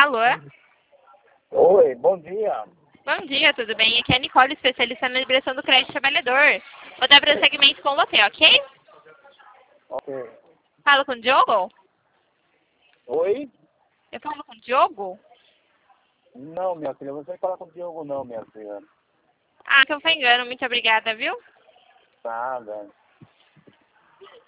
Alô? Oi, bom dia. Bom dia, tudo bem? Aqui é a Nicole, especialista na liberação do crédito trabalhador. Vou dar prosseguimento com você, ok? Ok. Falo com o Diogo? Oi? Eu falo com o Diogo? Não, minha filha, você fala com o Diogo não, minha filha. Ah, então foi engano. Muito obrigada, viu? Nada.